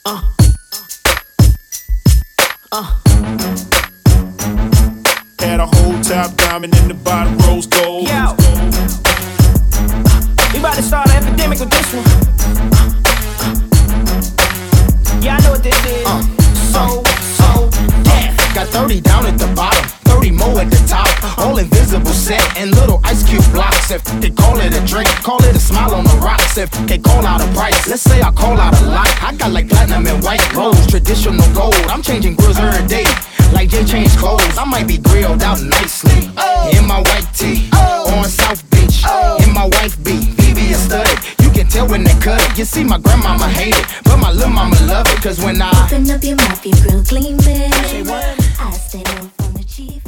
Had a whole top diamond in the bottom rose gold. Yo, we about to start an epidemic with this one. Yeah, I know what this is. Yeah. Got 30 down at the bottom, 30 more at the top. All invisible set and little ice cube blocks. If they call it a drink, call it a smile on the rocks. If they call out a price, let's say I call out a lot. I got like platinum and white rose, traditional gold. I'm changing grills every day, like Jay changed clothes. I might be grilled out nicely in my white tee on South Beach. In my wife beat, VV is studded. You can tell when they cut it. You see, my grandmama hate it, but my little mama love it. Cause when I open up your mouth, your grill gleaming. I stay on from the chief.